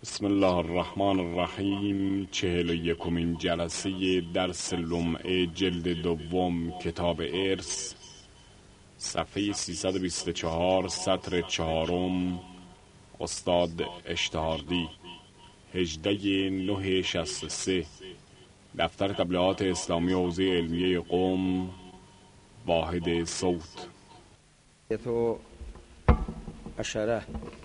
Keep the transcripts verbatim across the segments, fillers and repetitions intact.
بسم الله الرحمن الرحیم. چهل و یکمین جلسه درس لمعه جلد دوم کتاب ارث، صفحه سیصد و بیست و چهار، سطر چهارم، استاد اشتهاردی، هجده نه شصت و سه، دفتر تبلیغات اسلامی حوزه علمیه قم، واحد صوت. تو اشره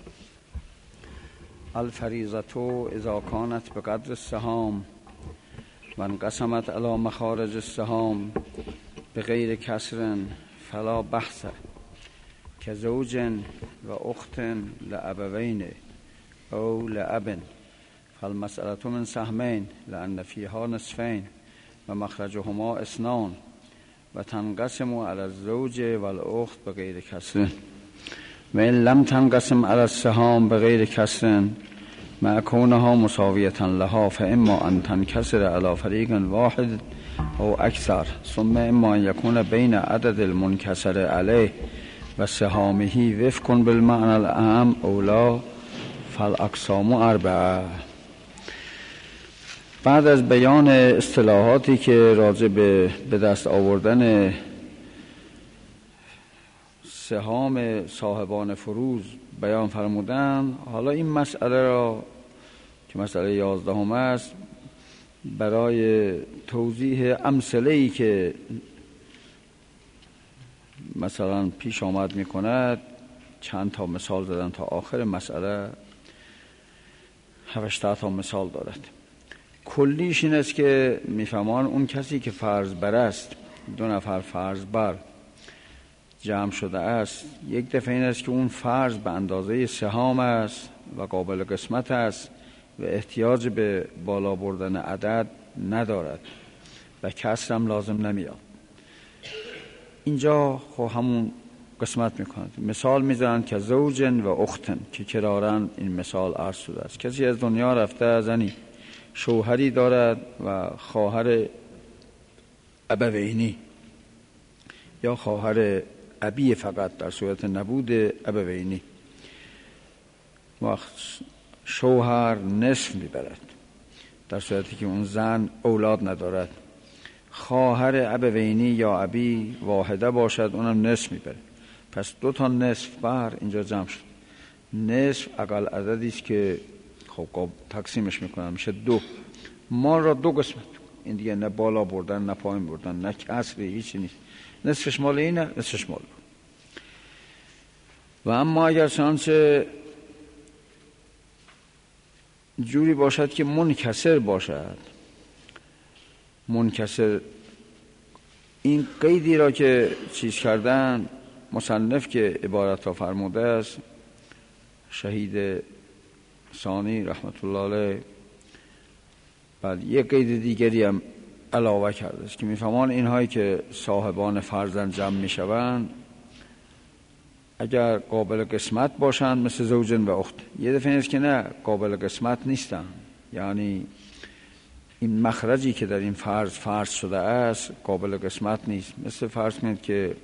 الفریضة اذا كانت بقدر السهام و انقسمت على مخارج السهام بغیر کسر فلا بحث كزوج و اخت لأبوین او لأب فالمسألة من سهمین لأن فيها نصفين و مخرجهما اثنان و تنقسم على الزوج والأخت بغیر کسر و این لم تنقسم على السهام بغیر کسر مع کونها مساویة لها فاما ان تنکسر على فریق واحد او اکثر ثم اما ان یکون بین عدد المنکسر علیه و سهامه وفق بالمعنى الاعم او لا فالاقسام اربعه. بعد از بیان اصطلاحاتی که راجع به به دست آوردن سهام صاحبان فروض بیان فرمودن، حالا این مسئله را که مسئله یازدهم است برای توضیح امثله‌ای که مثلا پیش آمد می کند چند تا مثال زدن تا آخر مسئله هشتاد تا مثال دارد. کلیش این است که میفهمان اون کسی که فرض بر است، دو نفر فرض بر جمع شده است، یک دفعه این است که اون فرض به اندازه سهام است و قابل قسمت است و احتیاج به بالا بردن عدد ندارد و کسر هم لازم نمیاد. اینجا خب همون قسمت میکنند. مثال میزنن که زوجن و اختن که کرارن این مثال عرض شده است. کسی از دنیا رفته، زنی شوهری دارد و خواهر ابوینی یا خواهر ابی فقط در صورت نبود ابوینی، وقت شوهر نصف میبرد در صورتی که اون زن اولاد ندارد. خواهر ابوینی یا ابی واحده باشد، اونم نصف میبره. پس دو تا نصف بر اینجا جمع شد. نصف اقل عددی است که خب تقسیمش میکنن میشه دو. ما را دو قسمت، این دیگه نه بالا بردن نه پایین بردن نه کسری، هیچی نیست. نصفش مال اینه، نصفش مال. و اما اگر چنانچه جوری باشد که منکسر باشد، منکسر، این قیدی را که چیز کردن مصنف که عبارت را فرموده است، شهید ثانی رحمت الله علیه، بعد یک قید دیگری هم علاوه کرده است که میفهمان اینهایی که صاحبان فرزند جمع میشوند اگر قابل قسمت باشند مثل زوجن و اخت، یه دفعه نیست که نه قابل قسمت نیستن، یعنی این مخرجی که در این فرض فرض شده است قابل قسمت نیست. مثل فرض کنید که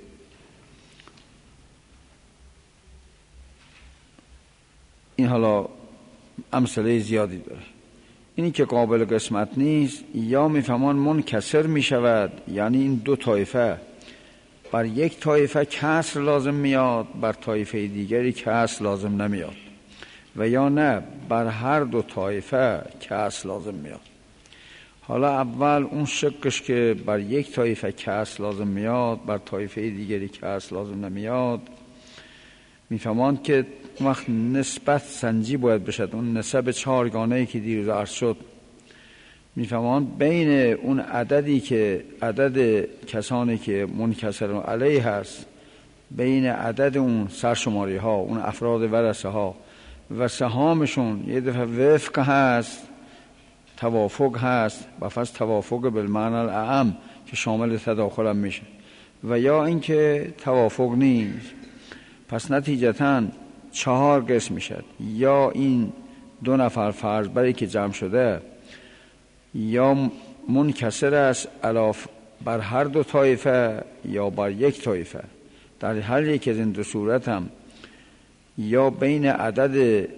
این حالا امثله زیادی داره. اینی که قابل قسمت نیست یا میفهمان منکسر میشود، یعنی این دو طایفه بر یک طایفه کسر لازم میاد، بر طایفه دیگری کسر لازم نمیاد، و یا نه بر هر دو طایفه کسر لازم میاد. حالا اول اون شقش که بر یک طایفه کسر لازم میاد بر طایفه دیگری کسر لازم نمیاد، میفهمان که وقت نسبت سنجی باید بشد. اون نسب چهارگانه‌ای که دیروز عرض شد، میفهمان بین اون عددی که عدد کسانی که منکسر علیه هست، بین عدد اون سرشماری ها، اون افراد ورثه ها و سهامشون یه دفعه وفق هست، توافق هست، و فاز توافق بالمعنی الاعم که شامل تداخل هم میشه، و یا اینکه توافق نیست. پس نتیجتاً چهار قسم میشد. یا این دو نفر فرض برای که جمع شده یا منکسر است علاف بر هر دو طایفه یا بر یک طایفه. در هر یک از این دو صورت هم یا بین عدد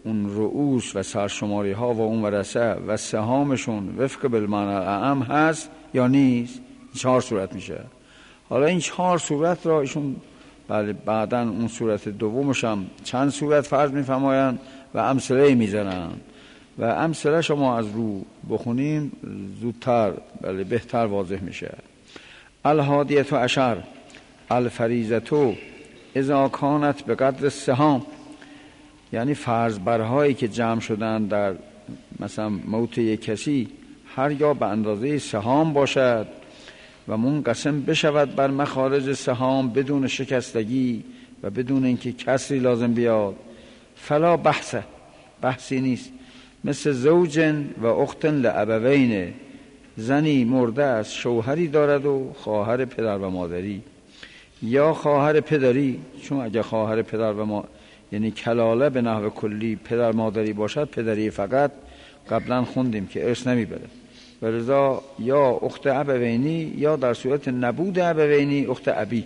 اون رؤوس و سرشماری ها و اون ورثه و سهامشون وفق بالمعنی الاعم هست یا نیست؟ چهار صورت میشه. حالا این چهار صورت را ایشون بله بعداً اون صورت دومش هم چند صورت فرض میفرمایند و امثله میزنن و امثله شما از رو بخونیم زودتر بله بهتر واضح میشه. الهادیه عشر الفریضه اذا کانت به قدر السهام، یعنی فرض برهایی که جمع شدن در مثلا موت یک کسی هر یا به اندازه سهام باشد و منقسم بشود بر مخارج سهام بدون شکستگی و بدون اینکه کسری لازم بیاد، فلا بحث، بحثی نیست. مثل زوجن و اختن لابوین، زنی مرده است شوهری دارد و خواهر پدر و مادری، یا خواهر پدری، چون اگه خواهر پدر و ما یعنی کلاله به نحو کلی پدر مادری باشد، پدری فقط قبلا خوندیم که ارث نمیبره، ولذا یا اخت ابوینی یا در صورت نبود ابوینی اخت ابی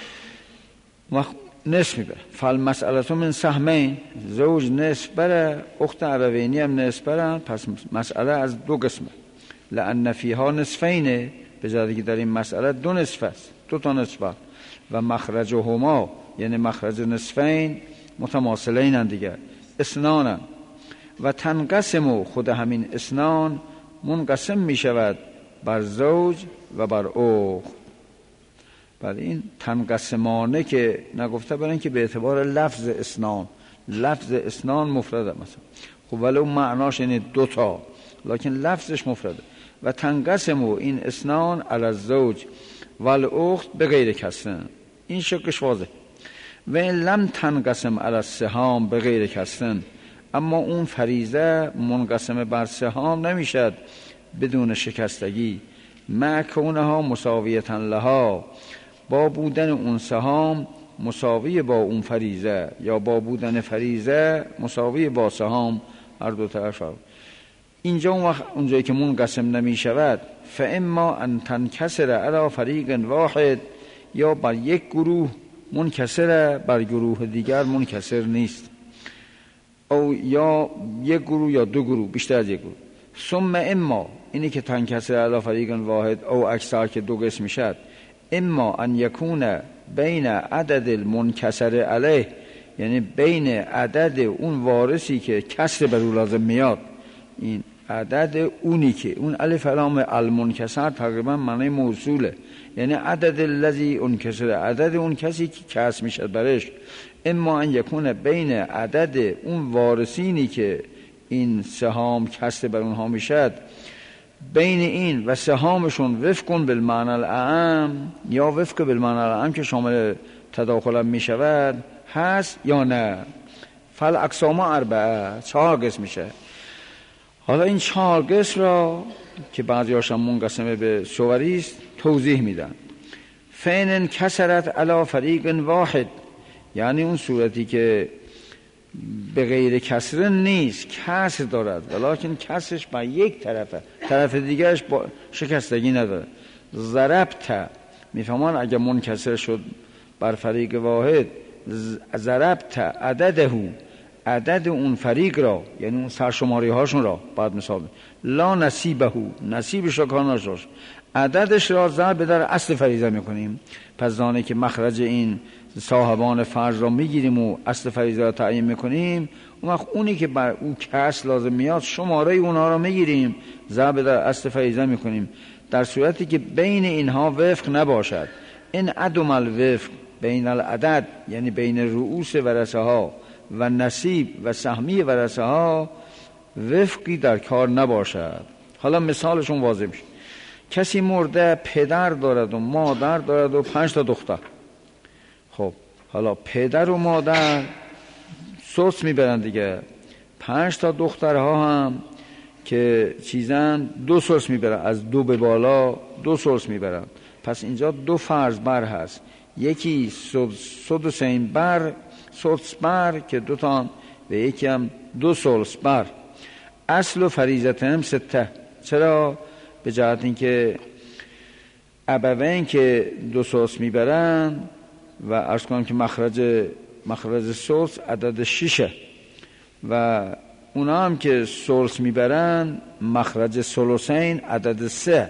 نصف میبره. فالمسئله من سهمین، زوج نصف بره، اخت ابوینی هم نصف بره، پس مسئله از دو قسمه. لأن فیها نصفینه، به جای که در این مسئله دو نصف است، دو تا نصف و مخرجهما یعنی مخرج نصفین متماثلین هم دیگر اسنانن و تنقسم، خود همین اسنان منقسم می شود بر زوج و بر اخت. بله این تنقسمانه که نگفته برن که به اعتبار لفظ اسنان، لفظ اسنان مفرده مثلا، خب ولو معناش یعنی دوتا لکن لفظش مفرده. و تنقسم این اسنان علی الزوج و الاخت به غیر کسرن، این شکش واضح. و این لم تنقسم علی السهام به غیر کسرن، اما اون فریضه منقسم بر سهام نمیشد بدون شکستگی، مع کونها مساویتا لها، با بودن اون سهام مساوی با اون فریضه یا با بودن فریضه مساوی با سهام، هر دو طرف. اینجا اون وقت اونجایی که منقسم نمی شود فاما ان تنکسر علی فریق واحد، یا بر یک گروه منکسر بر گروه دیگر منکسر نیست، او یا یک گروه یا دو گروه بیشتر از یک گروه. ثم اما اینی که تنکسر علی فریق واحد او اکثر که دو قسم میشد، اما ان یکون بین عدد المنکسر علیه، یعنی بین عدد اون وارثی که کسر بر او لازم میاد، این عدد اونی که اون الف لام المنکسر تقریبا معنی موصوله، یعنی عدد الذی انکسر، عدد اون کسی که کسر میشد برش. اما ان یکون بین عدد اون وارثینی که این سهام کسر بر اونها میشد، بین این و سهامشون وفق بالمعنی الاعم، یا وفق بالمعنی الاعم که شامل تداخل می شود هست یا نه. فل اقسام اربعه، چهار قسم میشه. حالا این چهار قسم را که بعضی هاشم منقسمه به صوریست توضیح میدن. فین کسرت علی فریق واحد، یعنی اون صورتی که به غیر کسر نیست، کسر دارد ولیکن کسرش با یک طرفه، طرف دیگرش با شکستگی نداره. ضربت میفهمان اگه منکسر شد بر فریق واحد، ضربت عدده، عدد اون فریق را یعنی اون سرشماری هاشون را بعد مثال لا نصیبه، نصیبش را کار نشاش، عددش را ضرب در اصل فریضه میکنیم. پس زانه که مخرج این صاحبان فرض را میگیریم و اصل فریضه را تعیین میکنیم، اون وقت اونی که بر او کس لازم میاد شماره اونها را میگیریم ضرب در اصل فریضه میکنیم، در صورتی که بین اینها وفق نباشد. این عدم الوفق بین العدد یعنی بین رؤوس ورثه ها و نصیب و سهمی ورثه ها وفقی در کار نباشد. حالا مثالشون واضح میشه. کسی مرده پدر دارد و مادر دارد و پنج تا دختر. خب حالا پدر و مادر سوس میبرن دیگه، پنج تا دخترها هم که چیزن دو سوس میبرن، از دو به بالا دو سوس میبرن. پس اینجا دو فرض بر هست، یکی سدسین بر سدس بر که دو تا و یکی هم دو سلس بر. اصل و فریضت هم سته. چرا؟ به جهت اینکه ابوین که دو سلس میبرن و عرض کنم که مخرج مخرج سلس عدد شیشه و اونا هم که ثلث میبرن مخرج ثلثین عدد سه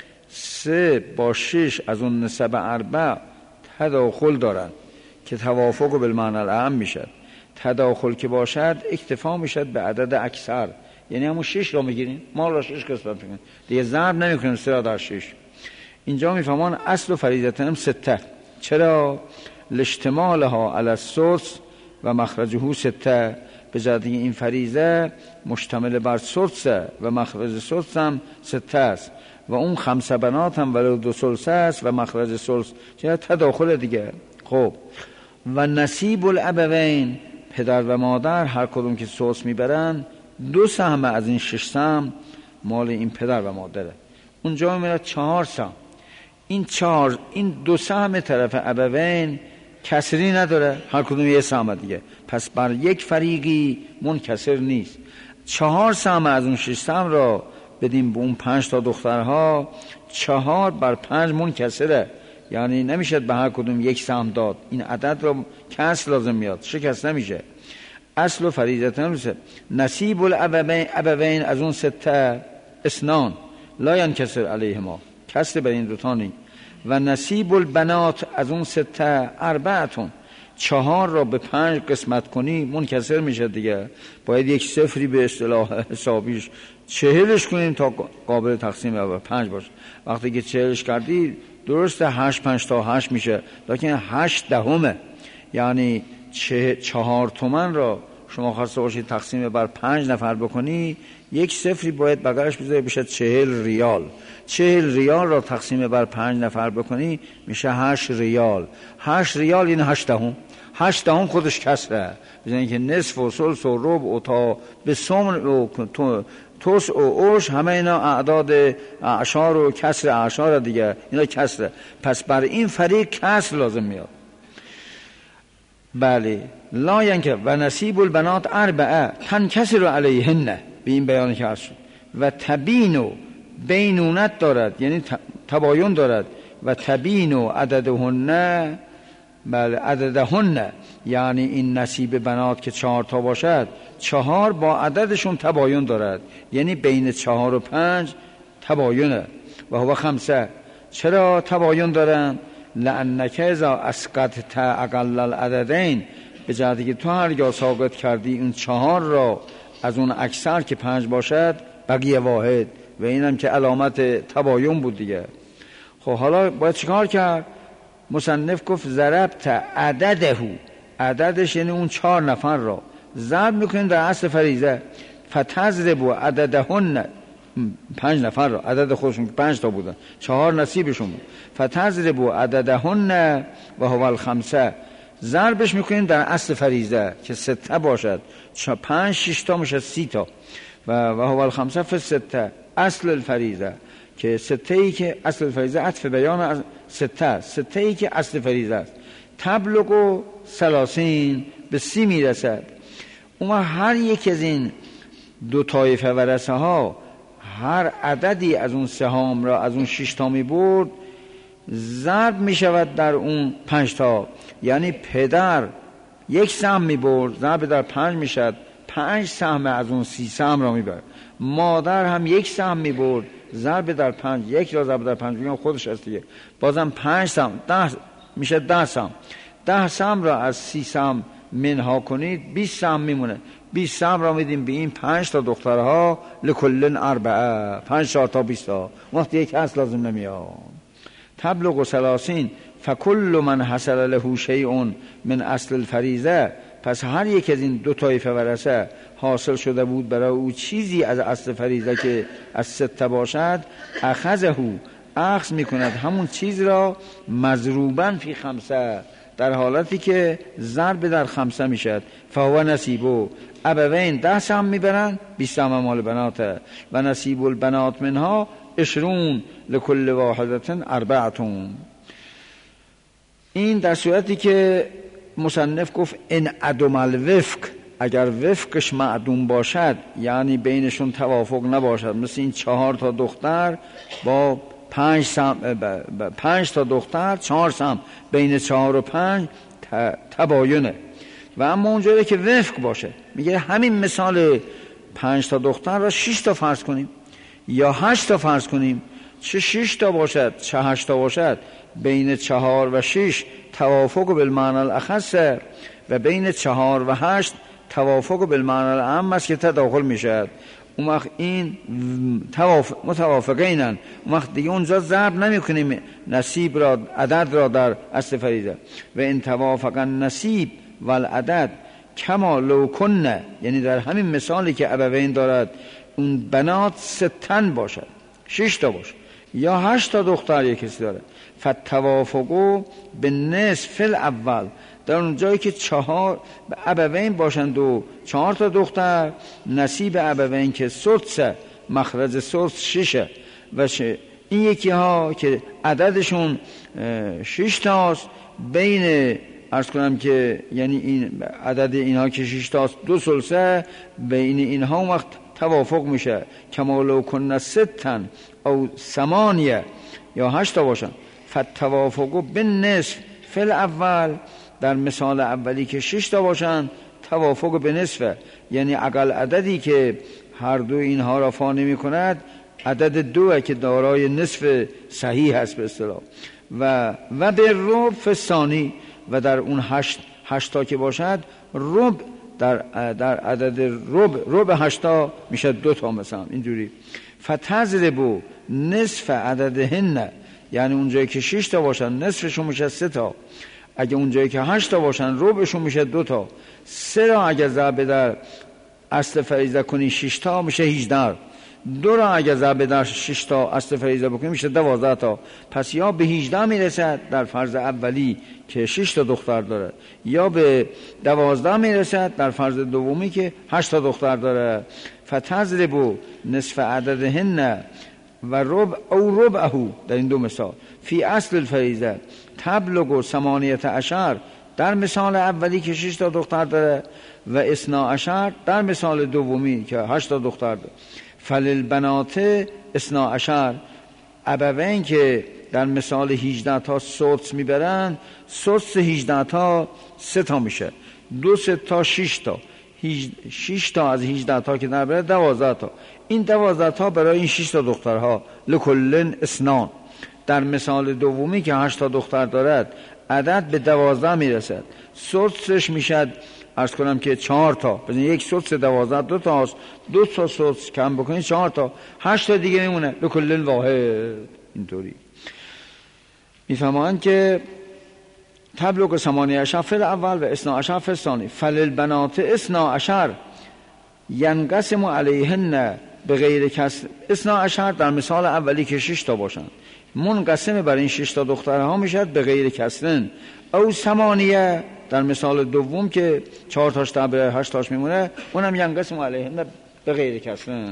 سه با شش از اون نسب اربع تداخل دارن که توافق بالمعنی الاعم میشد. تداخل که باشد اکتفا میشد به عدد اکثر، یعنی همون شش رو میگیرین، ما را شش قسمت میکنیم دیگه، ضرب نمیکنیم سه را در شش. اینجا میفهمان اصل و فریضتهم سته. چرا؟ لاجتمالها علی السدس و مخرجه سته، به جهت این فریضه مشتمل بر سدسه و مخرج سدس هم سته است و اون خمسه بنات هم ولو دو ثلثه است و مخرج ثلث، چرا تداخل دیگه. خب و نصیب الابوین، پدر و مادر هر کدوم که ثلث میبرن دو سهم از این شش سهم مال این پدر و مادره. اونجا میره چهار سهم. این چهار این دو سهم طرف ابوین کسری نداره، هر کدوم یه سهم دیگه، پس بر یک فریقی منکسر نیست. چهار سهم از اون شش سهم را بدیم به اون پنج تا دخترها، چهار بر پنج منکسره، یعنی نمیشه به هر کدوم یک سهم داد. این عدد را کسر لازم میاد، شکست نمیشه. اصل و فریضت نمیشه. نصیب الابوین ابوین از اون سته اسنان لا ینکسر علیهما، کسر بر این دوتا نی. و نصیب البنات از اون سته اربعتون، چهار را به پنج قسمت کنی منکسر میشه دیگه، باید یک صفری به اصطلاح حسابیش چهلش کنیم تا قابل تقسیم به پنج باشه. وقتی که چهلش کردی درسته هشت پنج تا هشت میشه، لیکن هشت دهمه، یعنی چه چهار تومن را شما خواسته باشید تقسیم بر پنج نفر بکنی، یک صفری باید بغلش بذاری بشه چهل ریال. چهل ریال را تقسیم بر پنج نفر بکنی میشه هشت ریال. هشت ریال این هشت دهم. هشت دهم خودش کسره، بزنی که نصف و ثلث و ربع و تا به سمن و توس و اوش، همه اینا اعداد اعشار و کسر اعشار دیگه، اینا کسره. پس بر این فریق کسر لازم میاد. بله لا ینکه و نصیب البنات اربعه تنکسر علیهن، به این بیان که هست. و تبین و بینونت دارد، یعنی تباین دارد. و تبین و عددهن، بله عددهن، یعنی این نصیب بنات که چهار تا باشد، چهار با عددشون تباین دارد، یعنی بین چهار و پنج تباینه. و هو خمسه، چرا تباین دارن؟ لأنک اذا اسقطت اقل العددین، به جهتی که تو هرگاه ساقط کردی این چهار را از اون اکثر که پنج باشد بقیه واحد، و اینم که علامت تباین بود دیگه. خب حالا باید چیکار کرد؟ مصنف گفت ضربت عدده، عددش یعنی اون چهار نفر را ضرب میکنیم در اصل فریضه. فتضرب عددهن، پنج نفر را، عدد خودشون پنج تا بودن، چهار نصیبشون بود. فتضرب عددهن و هو الخمسه، ضربش میکنیم در اصل فریضه که سته باشد، پنج شش تا میشه سی تا. و و هو الخمسه فی سته اصل الفریضه، که سته ای که اصل الفریضه عطف بیان از سته، سته ای که اصل فریضه است. تبلغ و ثلاثین، به سی میرسد. اما هر یک از این دو طایفه ورثه ها هر عددی از اون سهام را از اون شش تا می برد، ضرب می شود در اون پنج تا. یعنی پدر یک سهم می برد، ضرب در پنج می شد، پنج سهم از اون سی سهم را می برد. مادر هم یک سهم می برد، ضرب در پنج، یک را ضرب در پنج میگم خودش است دیگه، بازم پنج سهم، ده میشه ده سهم. ده سهم را از سی سهم منها کنید بیست سهم میمونه. بیست سهم را میدیم به این پنج تا دخترها، لکلن اربعه، پنج چهار تا بیست تا، وقتی یک اصل لازم نمیاد. تبلغ و ثلاثین فکل من حصل له شیء من اصل الفریضه، پس هر یک از این دو طایفه ورثه حاصل شده بود برای او چیزی از اصل فریضه که از سته باشد، اخذه، اخذ میکند همون چیز را مضروبا فی خمسه، در حالتی که ضرب در خمسه میشد. فهو نصیبو، ابوین ده سهم میبرن، بیست سهم مال بناته. و نصیب البنات منها عشرون لکل واحدتن اربعتون. این در صورتی که مصنف گفت این عدم الوفق، اگر وفقش معدوم باشد، یعنی بینشون توافق نباشد، مثل این چهار تا دختر با پنج سهم، پنج تا دختر چهار سهم، بین چهار و پنج تباینه. و اما اونجایی که وفق باشه، میگه همین مثال پنج تا دختر را شش تا فرض کنیم یا هشت تا فرض کنیم، چه شش تا باشد چه هشت تا باشد، بین چهار و شش توافق بالمعنی الاخص و بین چهار و هشت توافق بالمعنی العام است که تداخل میشد. اون وقت این توافق متوافقینن، اون وقت دیگه اونجا ضرب نمی کنیم نصیب را عدد را در اصل فریضه. و ان توافق النصیب و العدد کما لو کنه، یعنی در همین مثالی که ابوین دارد اون بنات ستن باشد، شش تا باشد یا هشت تا دختر یک کسی داره، فتوافقو به نصف فل اول، در اون جایی که چهار ابوین باشند و چهار تا دختر، نصیب ابوین که سدس مخرج سدس ششه و این یکی ها که عددشون شش تاست، بین عرض کنم که یعنی این عدد اینها که شش تاست دو ثلثه، بین اینها وقت توافق میشه کمالو کنه ستن او ثمانیه یا هشت تا باشن، فتوافقو به نصف فل اول، در مثال اولی که شش تا باشن توافق به نصفه، یعنی اقل عددی که هر دو اینها را فا نمی کند عدد دوه که دارای نصف صحیح هست به اصطلاح. و و به ربع فثانی، و در اون هشت هشتا که باشد ربع در در عدد ربع ربع هشتا میشه دو تا مثلا اینجوری. فتضربوا نصف عددهن، یعنی اونجایی که شش تا باشن نصفشون میشه سه تا، اگه اونجایی که هشت تا باشن ربعشون میشه دو تا، سه را اگه ضرب در اصل فریضه کنی شش تا میشه هجده، دو را اگه ضرب در شش تا اصل فریضه بکنی میشه دوازده تا. پس یا به هجده میرسد در فرض اولی که شش تا دختر داره، یا به دوازده میرسد در فرض دومی که هشت تا دختر داره. فتضربوا نصف عددهن و ربع او ربعه، در این دو مثال فی اصل الفریضه تبلغ ثمانیت عشر، در مثال اولی که شش تا دختر داره، و اثنا عشر در مثال دومی که هشت تا دختر داره. فللبنات اثنا عشر، ابوین که در مثال هجده تا سدس میبرن، سدس هجده تا سه تا میشه، دو سه تا شش تا، شش تا از هجده تا که نبره دوازده تا، این دوازده تا برای این شش تا دخترها لکلن اسنان. در مثال دومی که هشت تا دختر دارد عدد به دوازده میرسد، سدسش میشد عرض کنم که چهار تا، بزنید یک سدس دوازده دو تا هست، دو تا سدس کم بکنید چهار تا، هشت تا دیگه میمونه لکلن واحد. اینطوری میفهمند که تبلغ ثمانیه عشر فل اول و اثنا عشر فل ثانی. فللبنات اثنا عشر ینقسم علیهن به غیر کسر. اثنا عشر در مثال اولی که شش تا باشن منقسم بر این شش تا دخترها میشد به غیر کسرن، او ثمانیه در مثال دوم که چهار تاش تبره هشت تاش میمونه اونم ینقسم علیهن به غیر کسرن.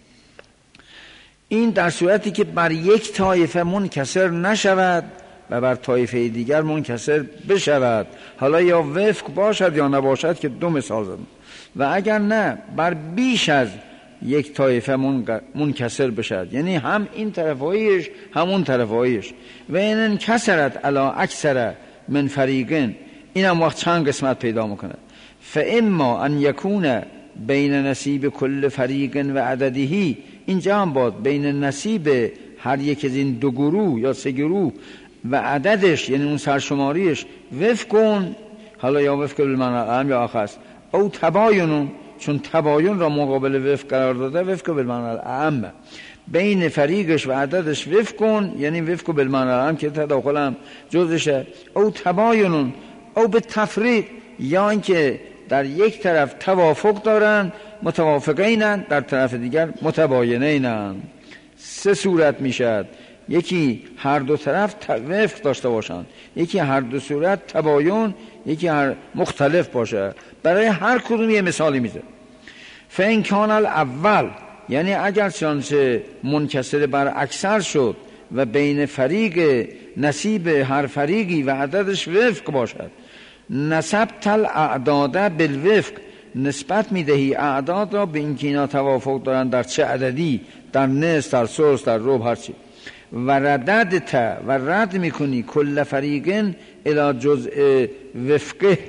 این در صورتی که بر یک طایفه منکسر نشود و بر طایفه دیگر منکسر بشود، حالا یا وفق باشد یا نباشد که دو مثال زدم. و اگر نه بر بیش از یک طایفه منکسر بشد، یعنی هم این طرفایش هم اون طرفایش. و این انکسرت علا اکثر من فریقین، این هم وقت چند قسمت پیدا میکنه. فاما ان یکون بین نصیب کل فریق و عددهی، اینجا هم باید بین نصیب هر یک از این دو گروه یا سه گروه و عددش یعنی اون سرشماریش وفق کن، حالا یا وفق بالمعنی العام یا آخست، او تباینون، چون تباین را مقابل وفق قرار داده وفق بالمعنی العام، بین فریقش و عددش وفق کن، یعنی وفق بالمعنی العام که تداخل هم جزشه، او تباینون او به تفریق، یا اینکه در یک طرف توافق دارن متوافقینن، در طرف دیگر متباینینن. سه صورت میشد، یکی هر دو طرف وفق داشته باشند، یکی هر دو صورت تباین، یکی هر مختلف باشه. برای هر کدوم یه مثالی میزه. فین کان الاول، یعنی اگر چنانچه منکسر بر اکثر شد و بین فریق نصیب هر فریقی و عددش وفق باشد، نسبت الاعداد بالوفق، نسبت میدهی اعداد را به اینکه اینا توافق دارن در چه عددی، در نصف، در ثلث، در ربع، هر چی. و رددت و رد میکنی کل فریقن الی جزء وفقه،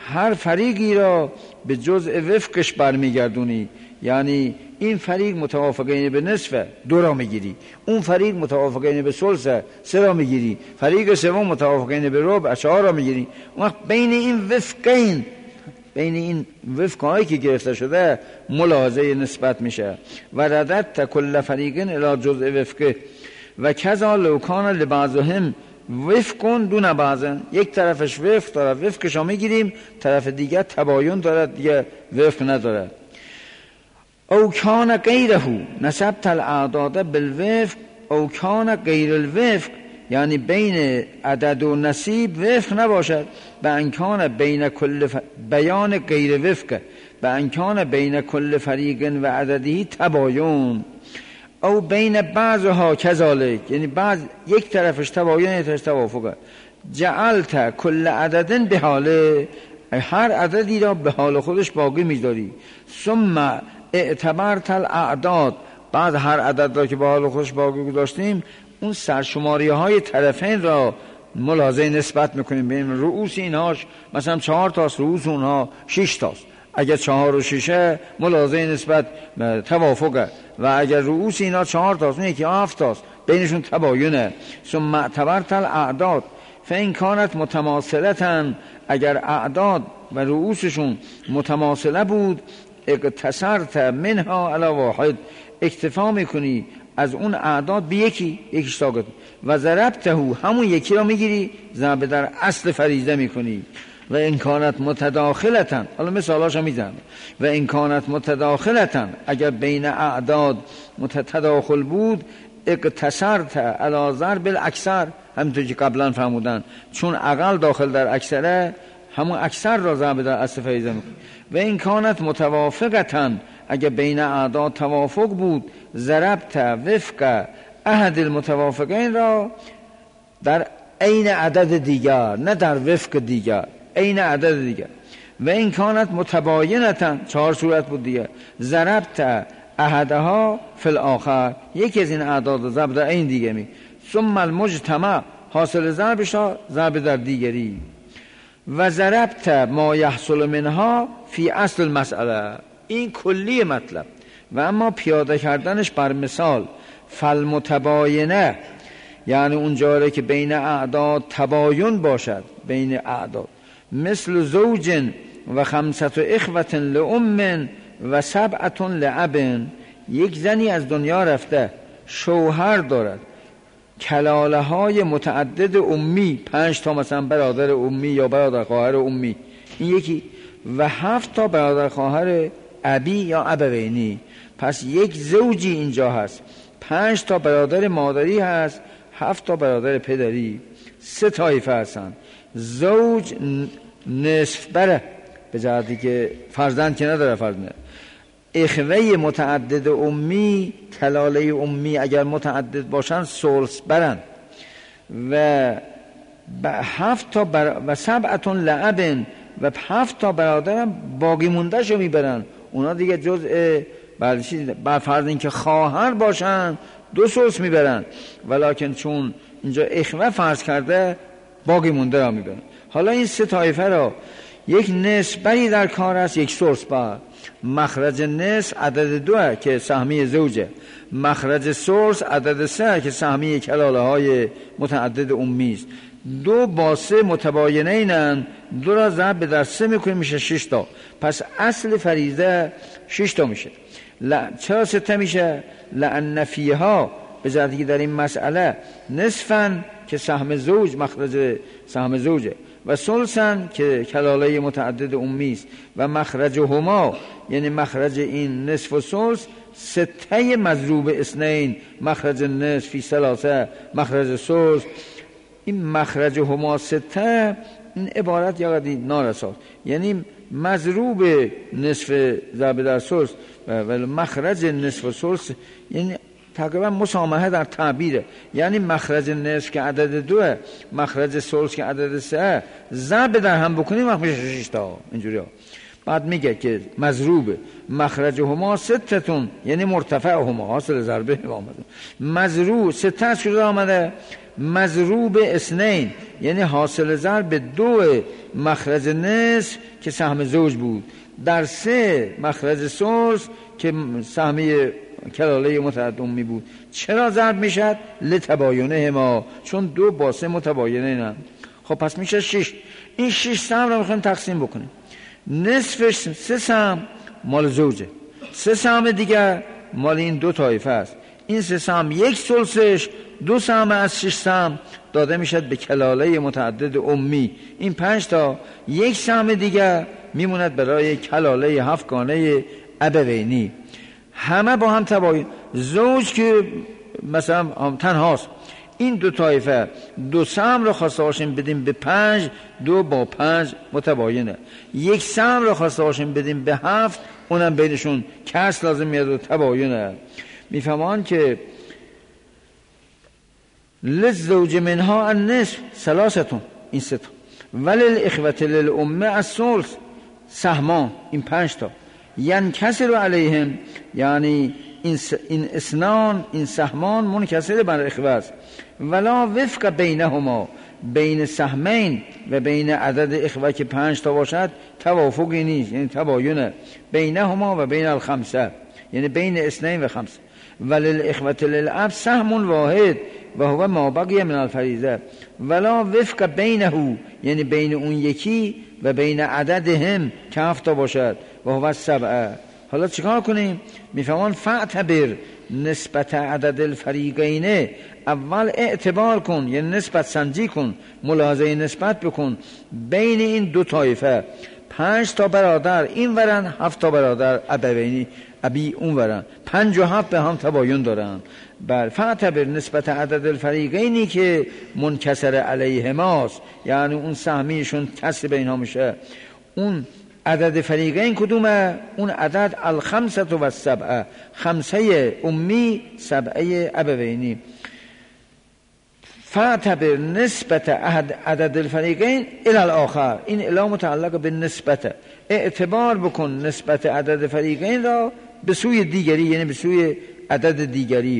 هر فریقی را به جزء وفقش برمیگردونی، یعنی این فریق متوافقین به نصف دو را میگیری، اون فریق متوافقین به ثلث سه را میگیری، فریق سوم متوافقین به ربع چهار را میگیری. اون وقت بین این وفقین، بین این وفقهایی که گرفته شده ملاحظه نسبت میشه. و رددت کل فریقین الی جزء وفقه و کذا لو کان لبعضهم وفقون دون بعضن، یک طرفش وفق داره، وفقش رو میگیریم، طرف دیگه تباین داره، دیگه وفق نداره. او کان غیره نسبت الاعداد بالوفق او کان غیر الوفق، یعنی بین عدد و نصیب وفق نباشد، به انکان بین کل ف... بیان غیر وفق به انکان بین کل فریق و عددی تباین او بین بعضها کذالک، یعنی بعض یک طرفش تباین یک طرفش توافقه. جعلت کل عددن به حاله، هر عددی را به حال خودش باقی می‌داری. ثم اعتبرت الاعداد، بعد هر عدد را که به حال خودش باقی گذاشتیم اون سرشماری های طرفین را ملاحظه نسبت میکنیم. ببینیم رؤوس اینهاش مثلا چهار تاست، رؤوس اونها شش تاست، اگر چهار و ششه ملاحظه نسبت توافقه، و اگر رؤوس اینا چهار تاست اون یکی هفت تاست، بینشون تباینه. ثم اعتبرت الاعداد فإن كانت متماثلة، اگر اعداد و رؤوسشون متماثله بود اقتصرت منها علی واحد، اکتفا میکنی از اون اعداد به یکی، یکیش طاقت، و ضربته همون یکی را میگیری ضرب در اصل فریضه میکنی. و این کانت متداخلتن، حالا مثالاشو میزنم، و این کانت متداخلتن، اگر بین اعداد متداخل بود اقتصرت علی ضرب الاکثر، همونطور که قبلا فرمودن چون اقل داخل در اکثره همون اکثر را ضرب در اصل فریضه میکنی. و این کانت متوافقتن، اگر بین اعداد توافق بود ضربت وفق احد المتوافقین را در عین عدد دیگر، نه در وفق دیگر، عین عدد دیگر. و این کانت متباینتن، چهار صورت بود دیگر، ضربت احدها فی الاخر، یکی از این اعداد رو ضرب در این دیگه می، ثم المجتمع حاصل ضربش را ضرب در دیگری. و ضربت ما یحصل منها فی اصل المسئله، این کلی مطلب. و اما پیاده کردنش بر مثال، فالمتباینه یعنی اون جایی که بین اعداد تباین باشد، بین اعداد، مثل زوج و خمسة اخوة لأم و سبعة لأب، یک زنی از دنیا رفته شوهر دارد، کلاله های متعدد امی، پنج تا مثلا برادر امی یا برادر خواهر امی، این یکی، و هفت تا برادر خواهر ابی یا ابوینی. پس یک زوجی اینجا هست، پنج تا برادر مادری هست، هفت تا برادر پدری، سه طایفه هستن. زوج نصف بره، به جهتی که فرزند که نداره، فرزند. اخوه متعدد امی، کلاله امی اگر متعدد باشن ثلث برن، و هفت تا بر... و سبعة لأب، و هفت تا برادرم باقی مونده شو میبرن، اونا دیگه جزء بر فرض این که خواهر باشن دو ثلث میبرن، ولکن چون اینجا اخوه فرض کرده باقی مونده را میبرن. حالا این سه طایفه را یک نصف بری در کار است، یک ثلث بر. مخرج نصف عدد دو که سهمی زوجه، مخرج ثلث عدد سه که سهمی کلاله های متعدد امی است. دو با سه متباینه اینن، دو را ضرب در سه میکنیم میشه شش تا. پس اصل فریضه شش تا میشه. ل... چرا سه تا میشه؟ لأن فیها، به جهتی که در این مسئله نصفن که سهم زوج مخرج سهم زوجه، و ثلثن که کلاله متعدد امی است، و مخرجهما یعنی مخرج این نصف و ثلث سته مضروب اثنین، مخرج نصف فی ثلاثه، مخرج ثلث. این مخرجهما سته، این عبارت یا قدی نارساست، یعنی مضروب نصف ضرب در ثلث و مخرج نصف و ثلث، یعنی تقریبا مسامحه در تعبیره، یعنی مخرج نصف که عدد دوه، مخرج ثلث که عدد سه، ضرب در هم بکنیم وقت میشه شش تا. اینجوری ها بعد میگه که مضروب مخرجهما ستتون یعنی مرتفعهما حاصل ضربه آمده، مضروب سته شده آمده، مضروب اثنین یعنی حاصل ضرب دو مخرج نصف که سهم زوج بود در سه مخرج ثلث که سهمی کلاله متعدد امی بود. چرا ضرب میشد؟ لتباینه ما، چون دو با سه متباینه نه. خب پس میشه شش. این شش سهم رو میخوایم تقسیم بکنیم، نصفش سه سهم مال زوجه، سه سهم دیگر مال این دو طایفه است. این سه سهم یک ثلثش دو سهم از شش سهم داده میشد به کلاله متعدد امی، این پنج تا، یک سهم دیگر میموند برای کلاله هفتگانه ابوینی. همه با هم تباین. زوج که مثلا تنهاست، این دو طایفه دو سهم رو خواسته باشیم بدیم به پنج، دو با پنج متباینه. یک سهم رو خواسته باشیم بدیم به هفت، اونم بینشون کس لازم میاد و تباینه. میفهمان که للزوج منها النصف ثلاثتون این سه تا، وللاخوة للامه الثلث سهمان این پنج تا، ینکسر علیهم یعنی این, س... این اسنان این سهمان منکسر بر اخوه است. ولا وفق بینهما بین سهمین و بین عدد اخوه که پنج تا باشد توافقی نیست، یعنی تباینه بینهما و بین الخمسه یعنی بین اثنین و خمسه. وللاخوة للاب سهم واحد و هو ما بقی من الفریضه. ولا وفق بینه یعنی بین اون یکی و بین عددهم که هفت تا باشد و هو سبعه. حالا چیکار کنیم؟ میفهمان فاعتبر نسبت عدد الفریقین، اول اعتبار کن یعنی نسبت سنجی کن، ملاحظه نسبت بکن بین این دو طایفه، پنج تا برادر این ورن، هفت تا برادر ابوینی ابی اون ورن، پنج و هفت به هم تباین دارن. بر فاعتبر نسبت عدد الفریقینی که منکسر علیهماست، یعنی اون سهمیشون کسر بینها میشه. اون عدد فریقین کدومه؟ اون عدد الخمسه و السبعه، خمسه امی سبعه ابوینی. فاعتبر نسبت عدد الفریقین الی الاخر، این الی متعلق به نسبت، اعتبار بکن نسبت عدد فریقین را به سوی دیگری یعنی به سوی عدد دیگری.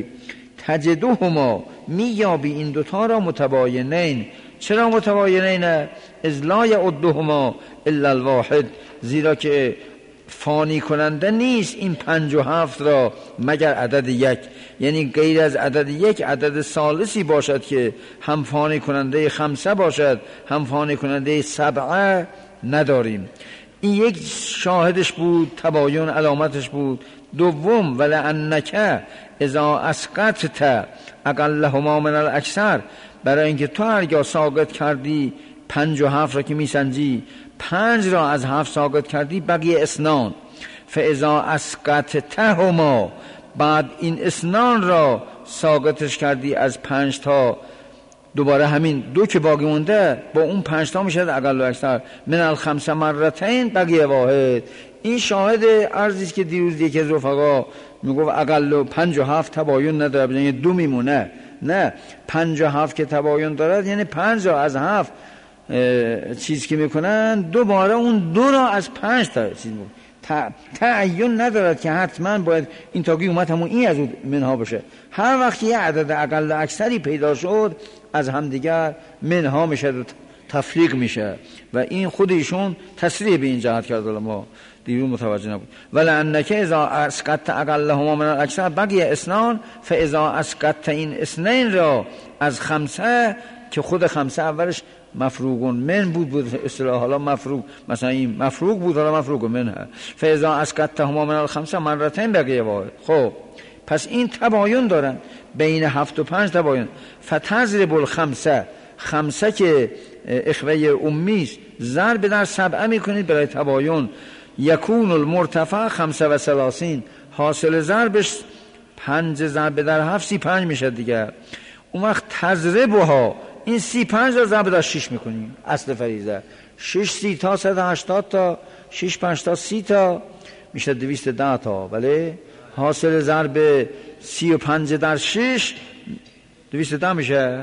تجدهما میابی این دوتا را متباینین. چرا متباینین؟ اذ لا یعدهما الا الواحد، زیرا که فانی کننده نیست این پنج و هفت را مگر عدد یک، یعنی غیر از عدد یک عدد ثالثی باشد که هم فانی کننده خمسه باشد هم فانی کننده سبعه نداریم. این یک شاهدش بود، تباین علامتش بود. دوم ولعنک اذا اسقطت اقلهما من الاکثر، برای اینکه تو هرگاه ساقط کردی پنج و هفت را که میسنجی، پنج را از هفت ساقط کردی بقی اسنان، فاذا اسقطتهما، بعد این اسنان را ساقطش کردی از پنج تا، دوباره همین دو که باقی مونده با اون پنج تا میشه اقل و اکثر، من الخمسه مرتين بقی واحد. این شاهد عرضی است که دیروز یکی از رفقا میگفت اقل و پنج و هفت تباین نداره، یعنی دو میمونه. نه، پنج و هفت که تباین دارد یعنی پنج را از هفت چیز که میکنن دوباره اون دو را از پنج تا چیز میکنن. تعین ندارد که حتما باید این تاقی اومد همون این از اون منها باشه. هر وقت یه عدد اقل اکثری پیدا شد از همدیگر منها میشه و تفریق میشه و این خودشون تصریح به این جهت کرد. ما دیرون متوجه نبود. ولعنک اذا اسقطت اقلهما من الاکثر بقی اسنان، فاذا اسقطت این اسنین را از خمسه که خود خمسه اولش مفروغون من بود بود اصطلاح، حالا مفروغ مثلا این مفروغ بود حالا مفروغ منه، فاذا اسقطتهما من الخمسه مرتين بقی واحد. خب پس این تباین دارن بین هفت و پنج تباین. فتضرب الخمسه، خمسه که اخوه امیست ضرب در سبعه میکنید برای تباین. یکون المرتفع خمسه و سلاسین، حاصل ضربش پنج ضرب در هفت سی پنج میشه دیگه. اون وقت تضربها، این سی پنج را ضرب در شش میکنیم. اصل فریضه شش سی تا صد و هشتاد تا، شش پنج تا سی تا میشه دویست ده تا. بله حاصل ضرب سی و پنج در شش دویست ده میشه.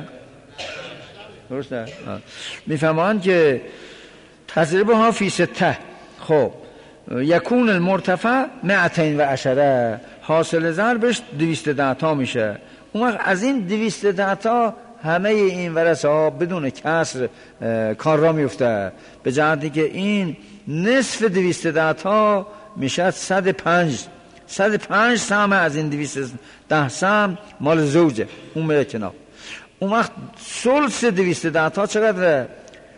درسته؟ میفهمان که تضربها فی سته. خب یکون المرتفع مئتین و عشره، حاصل ضربش دویست ده تا میشه. اون وقت از این دویست ده تا همه این ورثه ها بدون کسر کار را میفته، به جهتی که این نصف دویست ده تا میشه صد و پنج صد و پنج سهم از این دویست ده سهم مال زوجه، اون میره کنار. اون وقت ثلث دویست ده تا چقدره؟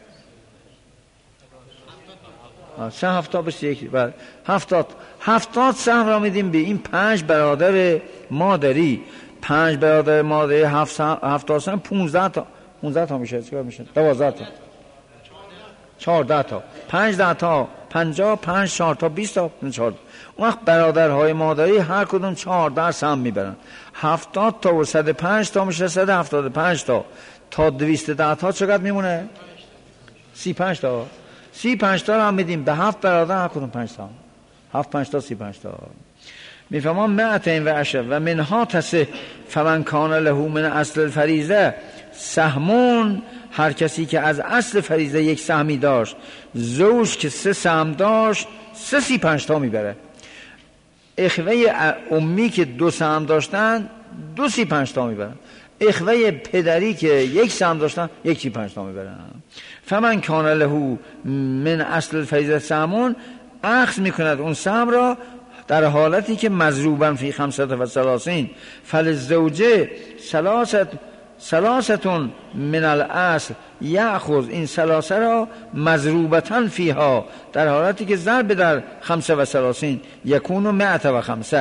سه هفتاد بشه یک هفتاد هفتاد سهم را میدیم به این پنج برادر مادری. پنج برادر مادری هفت هفتاد سهم پونزده تا پونزده تا میشه، چقدر میشه؟ دوازده تا چهارده تا پنج ده تا پنجاه پنج چهار تا بیست تا چهارده. اون وقت برادرهای مادری هر کدوم چهارده سهم میبرن. هفتاد تا و صد و پنج تا میشه صد و هفتاد و پنج تا تا دویست ده تا چقدر میمونه؟ سی و پنج تا سی و پنج تا رو هم میدیم به هفت برادر، هر کدوم پنج تا هفت پنج تا سی و پنج تا میفهمان. مئتین و عشر و منها تصح فمن کان له من اصل الفریضه سهمون، هر کسی که از اصل فریضه یک سهمی داشت، زوج که سه سهم داشت، سه سی پنج تا میبره. اخوه امی که دو سهم داشتن دو سی پنج تا میبرن. اخوه پدری که یک سهم داشتن یک سی پنج تا میبرن. فمن کان له من اصل الفریضه سهمون، اخذ میکند اون سهم را در حالتی که مضروبا فی خمسة و ثلاثین فللزوجه ثلاثت ثلاثتون من الاصل یأخذ، این ثلاثه را مضروبتا فیها در حالتی که ضرب در خمسة و ثلاثین یکون مئة و خمسة.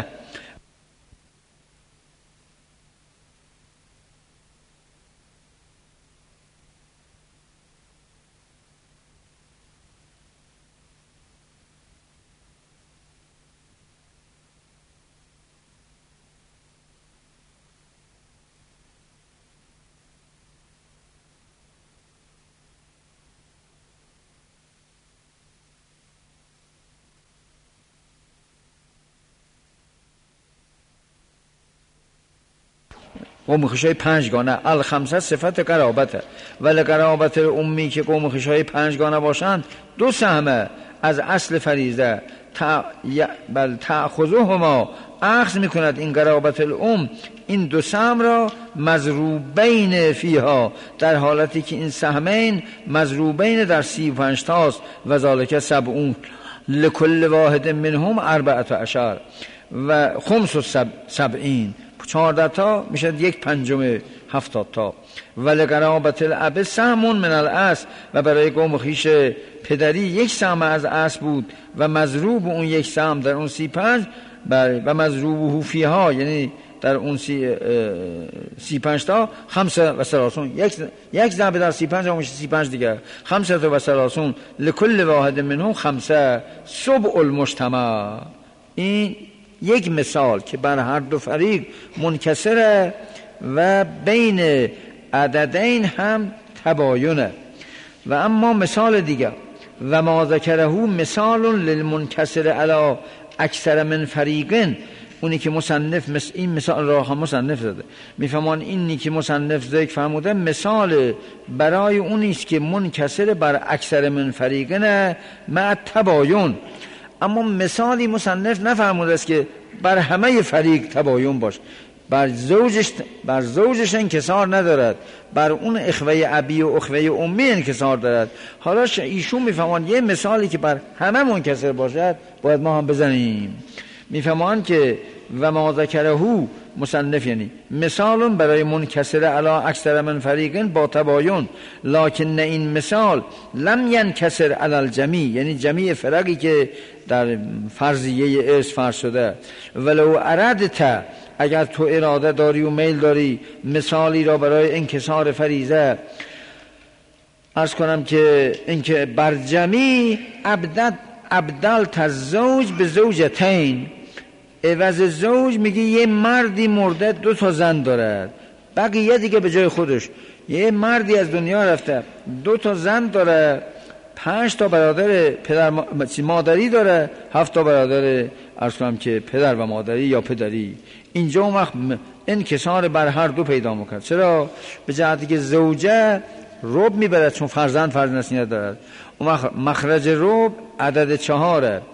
قوم خیشای پنجگانه الخمسه صفت قرابته، ولی قرابت امی که قوم خیشای پنجگانه باشند دو سهمه از اصل فریضه تا بل تأخذهما، اخذ میکند این قرابت الام این دو سهم را مضروبین فیها در حالتی که این سهمین مضروبین در سی و پنج تاست و ذالک سبعون لکل واحد منهم اربعة عشر و خمس و سب سبعین، چهارده تا میشه یک پنجم هفتاد تا. ولی قرابت الاب سهمون من الاصل، و برای قوم خیش پدری یک سهم از اصل بود و مضروب اون یک سهم در اون سی پنج و مضروبه فیها، یعنی در اون سی, سی پنج تا خمسه و سلاسون، یک یک ضرب در سی پنج میشه سی پنج دیگه خمسه و سلاسون لکل واحد منهم خمسه سبع المجتمع. این یک مثال که بر هر دو فریق منکسره و بین عددین هم تباینه. و اما مثال دیگه و ما ذکره مثال للمنکسر علی اکثر من فریقین، اونی که مصنف مس... این مثال را هم مصنف زده، میفهمان اینی که مصنف ذکر فرموده مثال برای اونیست که منکسر بر اکثر من فریقین مع تباین، اما مثالی مصنف نفرموده است که بر همه فریق تباین باش، بر زوجش بر زوجش انکسار ندارد، بر اون اخوه ابی و اخوه امی انکسار دارد. حالا ایشون میفهمان یه مثالی که بر همه منکسر باشد باید ما هم بزنیم. میفهمان که و ما ذکره مصنف یعنی مثال برای منکسر علی اکثر من فریقین با تباین، لکن این مثال لم ینکسر علی الجمیع، یعنی جمیع فرقی که در فرضیه ارث فرض شده. ولو اردت، اگر تو اراده داری و میل داری مثالی را برای انکسار فریضه عرض کنم که اینکه بر جمیع عبدت عبدالت الزوج به زوجتین، عوض زوج میگه یه مردی مرده دو تا زن دارد، بقیه دیگه به جای خودش. یه مردی از دنیا رفته دو تا زن داره، پنج تا برادر پدر مادری داره، هفت تا برادر عرض کنم که پدر و مادری یا پدری. اینجا اون وقت انکسار بر هر دو پیدا میکنه. چرا؟ به جهتی که زوجه رب میبرد چون فرزند فرزند نصیحت دارد. اون وقت مخرج رب عدد چهاره،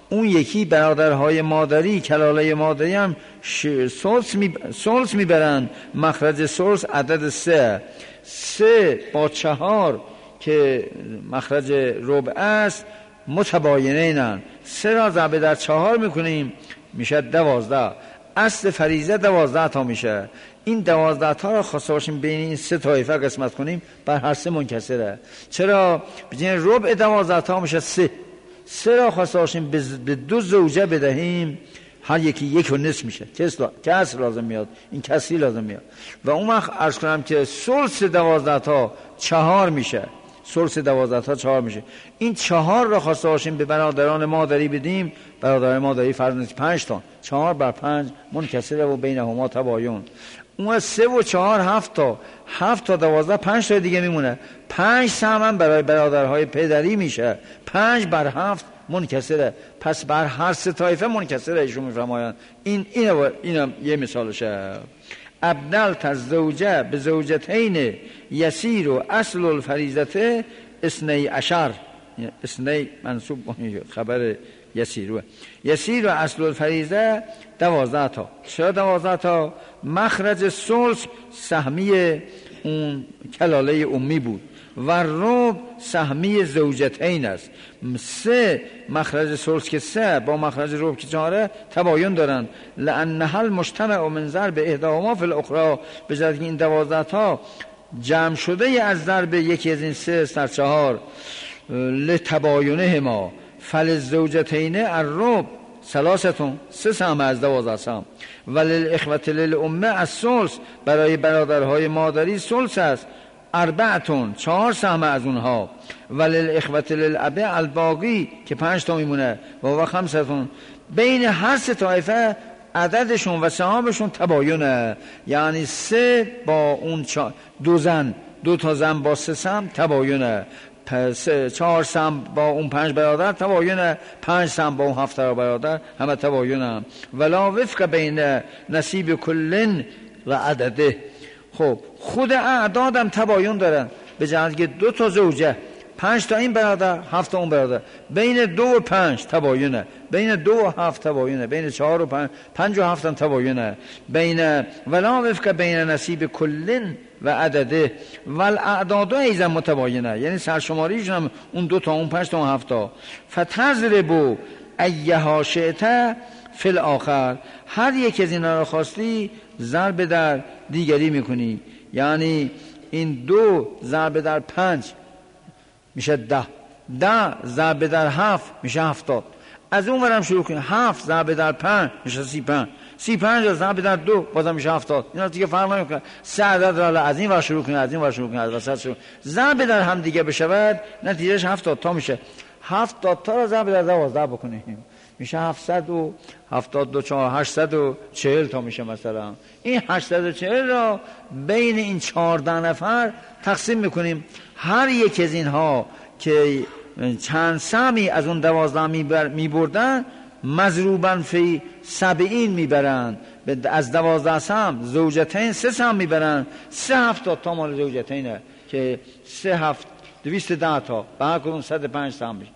اون یکی برادرهای مادری کلاله مادری هم سلس می سلس میبرن. مخرج سلس عدد سه، سه با چهار که مخرج ربع است متباینینن. سه را ضرب در چهار میکنیم میشه دوازده. اصل فریضه دوازده تا میشه. این دوازده تا را خواسته باشیم بین این سه طایفه قسمت کنیم بر هر سه منکسره. چرا؟ بجین ربع دوازده تا میشه سه. سه را خواسته باشیم به دو زوجه بدهیم هر یکی یک و نصف میشه. کسر لازم میاد، این کسری لازم میاد. و اون وقت عرض کنم که ثلث دوازده تا چهار میشه. ثلث دوازده تا چهار میشه. این چهار را خواسته باشیم به برادران مادری بدیم، برادران مادری فرض نیست پنج تا، چهار بر پنج منکسره و بینهما تباین. اون سه و چهار هفت تا، هفت تا دوازده پنج تا دیگه میمونه. پنج سهم هم برای برادرهای پدری میشه. پنج بر هفت منکسره. پس بر هر سه طایفه منکسره. ایشون میفرمایند این اینم اینم یه مثالشه. ابدلت از زوجه به زوجتین یسیر و اصل الفریضته اثنی عشر. اثنی منصوب خبر یسیر. یسیر و اصل الفریضه دوازده تا. چرا دوازده تا؟ مخرج ثلث سهمی اون کلاله امی بود و ربع سهمی زوجتین است. سه مخرج ثلث که سه با مخرج ربع که چهاره تباین دارن. لانها المجتمع من ضرب احداهما فی الاخرى، به جهت که این دوازده تا جمع شده از ضرب یکی از این سه در چهار لتباینهما فللزوجتین الربع ثلاثتون، سه سهم از دوازده سهم. وللاخوة للامه الثلث، برای برادرهای مادری ثلث است اربعتون، چهار سهم از اونها. وللاخوة للاب الباقی که پنج تا میمونه و و خمستون. بین هر سه طایفه عددشون و سهامشون تباینه. یعنی سه با اون دو زن، دو تا زن با سه سهم تباینه. پس چهار سهم با اون پنج برادر تباینه، پنج سهم با اون هفت برادر همه تباینه. ولا وفق بین نصیب کلن و عدده. خب خود اعدادم تباین دارن، به جهت که دو تا زوجه، پنج تا این برادر، هفت تا اون برادر، بین دو و پنج تباینه، بین دو و هفت تباینه، بین چهار و پنج، پنج و هفت هم تباینه. بین ولا وفق بین نصیب کلن و عدده والاعداد ایضا متباینه، یعنی سرشماریشون هم اون دو تا، اون پنج تا، اون هفت تا. فتضرب ایها شئت فی الاخر، هر یک از اینا رو خواستی ضرب در دیگری میکنی. یعنی این دو ضرب در پنج میشه ده، ده ضرب در هفت میشه هفتاد. از اون ورم شروع کنی، هفت ضرب در پنج میشه سی پنج، سی پنج ضرب در دو بازم میشه هفتاد. اینا دیگه فرق نمیکنه. سه عدد را از این ور شروع کنی، از این ور شروع کنی، از وسط شروع ضرب در هم دیگه بشود، نتیجهش هفتاد تا میشه. هفتاد تا را ضرب در دوازده بکنیم میشه هفتصد و هفتاد و چهار، هشتصد و چهل تا میشه. مثلا این هشتصد و چهل را بین این چهارده نفر تقسیم میکنیم. هر یک از اینها که چند سهمی از اون دوازده میبردن مضروبا فی سبعین میبرن. از دوازده سهم زوجتین سه سهم میبرن، سه هفتاد تا مال زوجتینه که سه هفت دویست ده تا به هر کدوم صد و پنج سهم میشه.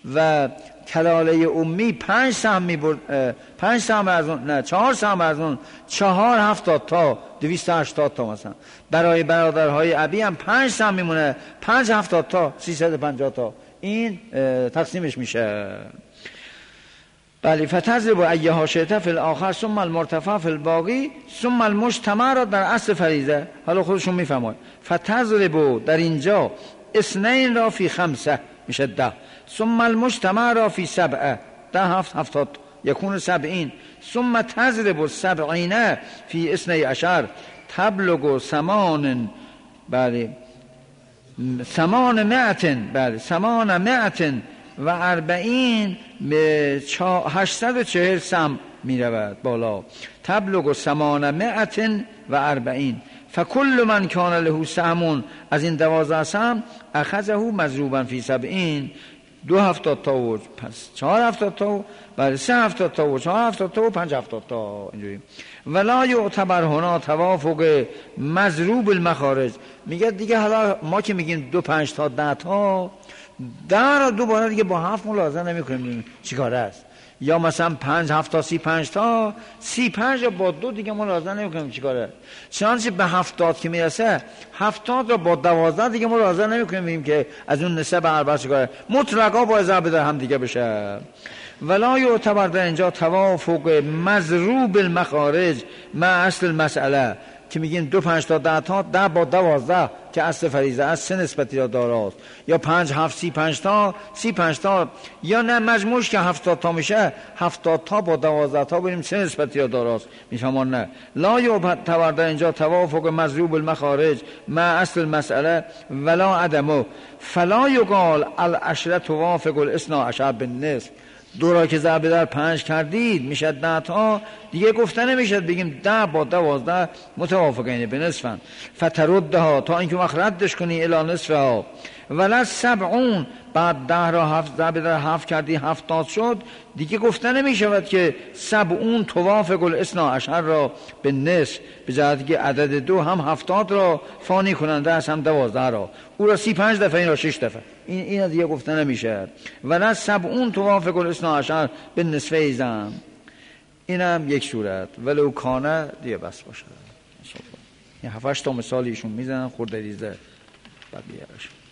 و کلاله امی پنج سهم میبرد، پنج سهم از اون، نه چهار سهم از اون، چهار هفتاد تا دویست هشتاد تا. مثلا برای برادرهای ابی هم پنج سهم میمونه، پنج هفتاد تا سیصد و پنجاه تا. این تقسیمش میشه. بله. فتضرب ایها شئت فی الاخر ثم المرتفع فی الباقی ثم المجتمع را در اصل فریضه. حالا خودشون میفهمن. فتضرب در اینجا اثنین را فی خمسه میشه ده، ثم المجتمع را فی سبعه، ده هفت هفتاد یکون سبعین، ثم تضرب سبعین فی اثنی عشر تبلغ ثمان، بله ثمان مئتن، بله ثمان مئتن و اربعین به هشتصد و چهل سهم می رود بالا. تبلغ ثمان مئتن و اربعین فکل من کان له سهم، از این دوازده سهم اخذه مضروبا فی سبعین، دو هفتاد تا و پس چهار هفتاد تا و بله سه هفتاد تا و چهار هفتاد تا و پنج هفتاد تا. اینجوری. ولا یعتبر هنا توافق مضروب المخارج. میگه دیگه حالا ما که میگیم دو پنج تا ده تا، ده را دوباره دیگه با هفت ملاحظه نمی کنیم چی کاره است. یا مثلا پنج هفت تا سی پنج تا سی پنج را با دو دیگه ما رازه نمیکنیم چیکاره. چنانچه به هفتاد که میرسه هفتاد را با دوازده دیگه ما رازه نمیکنیم بگیم که از اون نسبه اربعه چیکاره، مطلقا با ضرب در هم دیگه بشه. ولا یعتبر در اینجا توافق مضروب المخارج مع اصل المسئله که میگیم دو پنج تا ده تا ده با دوازده که اصل فریضه از سه نسبتی را داراست، یا پنج هفت سی پنج تا سی پنج تا، یا نه مجموعش که هفتاد تا میشه هفتاد تا با دوازده تا بریم سه نسبتی را داراست. میفهمان نه لا یعتبر در اینجا توافق مضروب المخارج مع اصل المسئله ولا عدمه فلا یقال العشره توافق الاثنا عشر بالنصف. دو را که ضرب در پنج کردید میشه ده تا، دیگه گفته نمیشد بگیم ده با دوازده متوافقین به نصفن فتردها تا اینکه وقت ردش کنی الی نصفها. ولا سبعون بعد ده را هفت ضرب در هفت کردی هفتاد شد، دیگه گفته نمیشود که سبعون توافق الاثنا عشر را به نصف، به جهتی که عدد دو هم هفتاد را فانی کننده است هم دوازده را، او را سی پنج دفعه این را شش دفعه، این این دیگه گفته نمیشه. ولا سبعون توافق الاثنا عشر به نصف ایزن، اینم یک صورت. ولو کانه دیگه بس باشه. این هفت تا مثال ایشون میزنن خورده ریزه بعد بیارش.